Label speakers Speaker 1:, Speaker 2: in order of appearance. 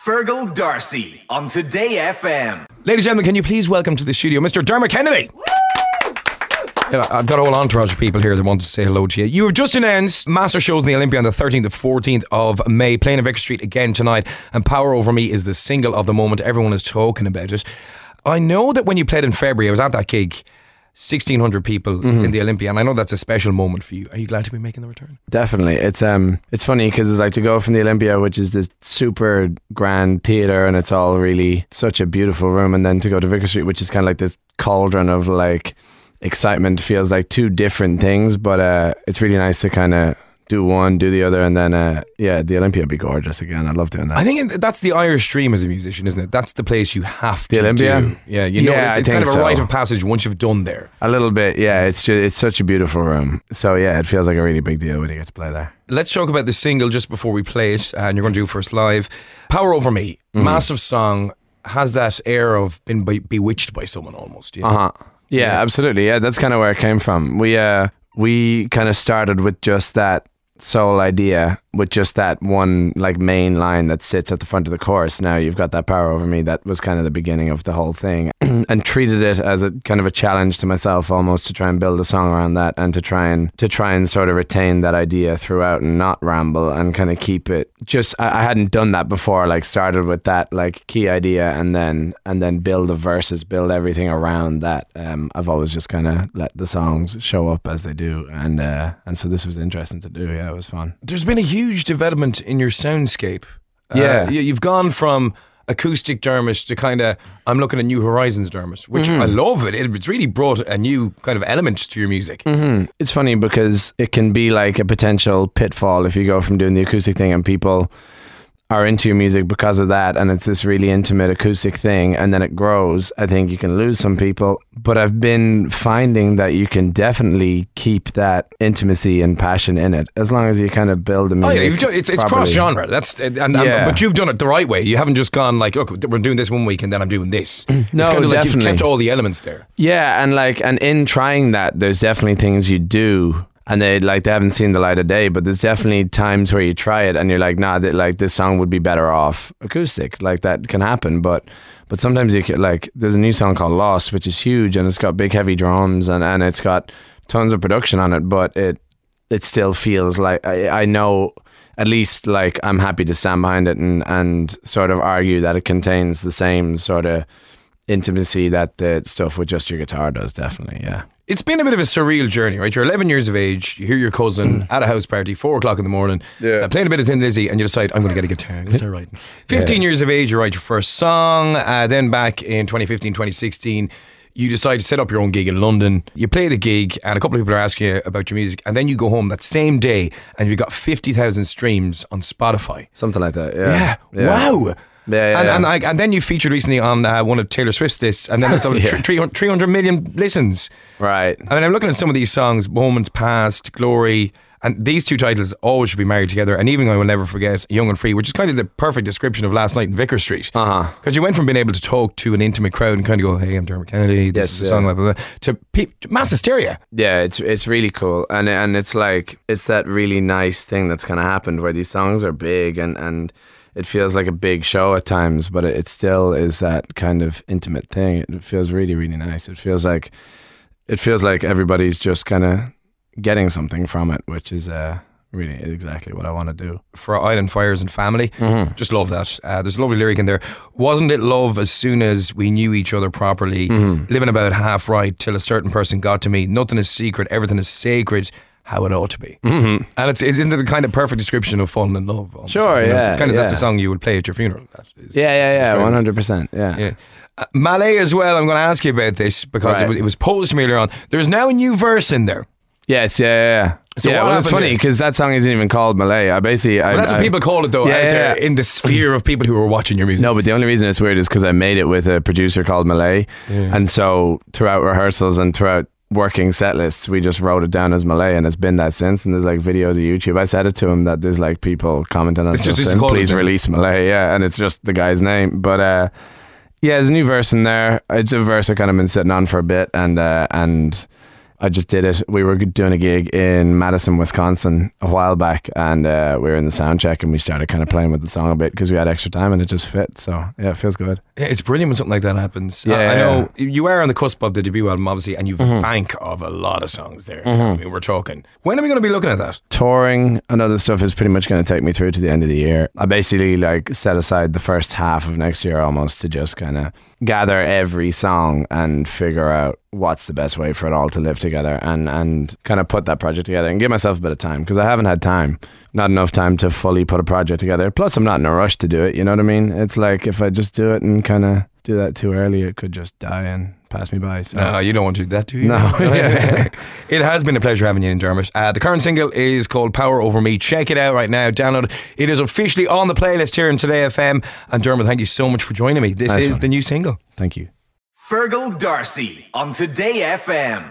Speaker 1: Fergal Darcy on Today FM.
Speaker 2: Ladies and gentlemen, can you please welcome to the studio Mr. Dermot Kennedy? Yeah, I've got a whole entourage of people here that want to say hello to you. You have just announced massive shows in the Olympia on the 13th to 14th of May, playing at Vicar Street again tonight, and Power Over Me is the single of the moment. Everyone is talking about it. I know that when you played in February, I was at that gig, 1,600 people in the Olympia, and I know that's a special moment for you. Are you glad to be making the return?
Speaker 3: Definitely. It's funny because it's like to go from the Olympia, which is this super grand theatre and it's all really such a beautiful room, and then to go to Vicar Street, which is kind of like this cauldron of like excitement, feels like two different things, but it's really nice to kind of do one, do the other, and then the Olympia would be gorgeous again. I love doing that.
Speaker 2: I think that's the Irish dream as a musician, isn't it? That's the place you have to
Speaker 3: the Olympia
Speaker 2: do. Yeah, you know, it's kind of a rite of passage once you've done there.
Speaker 3: A little bit, yeah. It's such a beautiful room. So yeah, it feels like a really big deal when you get to play there.
Speaker 2: Let's talk about the single just before we play it, and you're going to do first live. Power Over Me, massive song, has that air of being bewitched by someone almost. You know?
Speaker 3: Yeah, absolutely. Yeah, that's kind of where it came from. We kind of started with just that sole idea, with just that one like main line that sits at the front of the chorus. Now you've got that Power Over Me. That was kind of the beginning of the whole thing, and treated it as a kind of a challenge to myself almost, to try and build a song around that, and to try and sort of retain that idea throughout and not ramble, and kind of keep it just, I hadn't done that before, like started with that like key idea and then build the verses, build everything around that. I've always just kind of let the songs show up as they do, and so this was interesting to do. Yeah, it was fun.
Speaker 2: There's been a huge development in your soundscape.
Speaker 3: Yeah.
Speaker 2: You've gone from acoustic Dermot to kind of, I'm looking at New Horizons Dermot, which I love it. It's really brought a new kind of element to your music.
Speaker 3: It's funny because it can be like a potential pitfall if you go from doing the acoustic thing and people are into your music because of that, and it's this really intimate acoustic thing, and then it grows. I think you can lose some people, but I've been finding that you can definitely keep that intimacy and passion in it as long as you kind of build the music.
Speaker 2: Oh yeah, you've done, it's cross genre. But you've done it the right way. You haven't just gone like, look, we're doing this one week and then I'm doing this.
Speaker 3: No,
Speaker 2: it's kind of like
Speaker 3: definitely.
Speaker 2: You've kept all the elements there.
Speaker 3: Yeah, and in trying that, there's definitely things you do, and they haven't seen the light of day, but there's definitely times where you try it and you're like, nah, like this song would be better off acoustic. Like that can happen, but sometimes you can, like, there's a new song called Lost, which is huge, and it's got big heavy drums and it's got tons of production on it, but it still feels like I know, at least like I'm happy to stand behind it and sort of argue that it contains the same sort of intimacy that the stuff with just your guitar does. Definitely, yeah. It's
Speaker 2: been a bit of a surreal journey, right? You're 11 years of age, you hear your cousin at a house party, 4 o'clock in the morning, playing a bit of Thin Lizzy, and you decide, I'm going to get a guitar, I'm going to start writing. 15 years of age, you write your first song, then back in 2015, 2016, you decide to set up your own gig in London. You play the gig, and a couple of people are asking you about your music, and then you go home that same day, and you've got 50,000 streams on Spotify.
Speaker 3: Something like that, yeah.
Speaker 2: Wow.
Speaker 3: Yeah.
Speaker 2: And then you featured recently on one of Taylor Swift's lists, and then it's over 300 million listens.
Speaker 3: Right.
Speaker 2: I mean, I'm looking at some of these songs, Moments Past, Glory, and these two titles always should be married together. And even I Will Never Forget, Young and Free, which is kind of the perfect description of last night in Vicar Street. Because you went from being able to talk to an intimate crowd and kind of go, hey, I'm Dermot Kennedy, this is a song, blah, blah, blah, to mass hysteria.
Speaker 3: Yeah, it's really cool. And it's like, it's that really nice thing that's kind of happened where these songs are big and it feels like a big show at times, but it still is that kind of intimate thing. It feels really, really nice. It feels like everybody's just kind of getting something from it, which is really exactly what I want to do.
Speaker 2: For Island Fires and Family, just love that. There's a lovely lyric in there. Wasn't it love as soon as we knew each other properly? Living about half right till a certain person got to me. Nothing is secret, everything is sacred. How it ought to be. And isn't it the kind of perfect description of falling in love? Almost?
Speaker 3: Sure, yeah.
Speaker 2: It's kind of, that's the song you would play at your funeral. That is,
Speaker 3: 100%. Yeah.
Speaker 2: Malay as well, I'm going to ask you about this because it was posed to me earlier on. There's now a new verse in there.
Speaker 3: Yes, yeah.
Speaker 2: So
Speaker 3: well, it's funny because that song isn't even called Malay.
Speaker 2: That's what people call it though, out there in the sphere of people who are watching your music.
Speaker 3: No, but the only reason it's weird is because I made it with a producer called Malay. And so throughout rehearsals and throughout working set lists, we just wrote it down as Malay, and it's been that since. And there's like videos of YouTube. I said it to him that there's like people commenting on stuff saying, please release Malay. And it's just the guy's name. But there's a new verse in there. It's a verse I've kind of been sitting on for a bit, and I just did it. We were doing a gig in Madison, Wisconsin a while back, and we were in the sound check and we started kind of playing with the song a bit because we had extra time and it just fit. So yeah, it feels good.
Speaker 2: Yeah, it's brilliant when something like that happens.
Speaker 3: Yeah,
Speaker 2: I know you are on the cusp of the debut album, obviously, and you've a bank of a lot of songs there. I mean, we're talking. When are we going to be looking at that?
Speaker 3: Touring and other stuff is pretty much going to take me through to the end of the year. I basically like set aside the first half of next year almost to just kind of gather every song and figure out what's the best way for it all to live together and kind of put that project together and give myself a bit of time because I haven't had time. Not enough time to fully put a project together. Plus, I'm not in a rush to do it, you know what I mean? It's like if I just do it and kind of do that too early, it could just die and pass me by. So.
Speaker 2: No, you don't want to do that, do you?
Speaker 3: No.
Speaker 2: It has been a pleasure having you in, Dermot. The current single is called Power Over Me. Check it out right now. Download it. It is officially on the playlist here in Today FM. And Dermot, thank you so much for joining me. This is the new single.
Speaker 3: Thank you.
Speaker 1: Fergal D'Arcy on Today FM.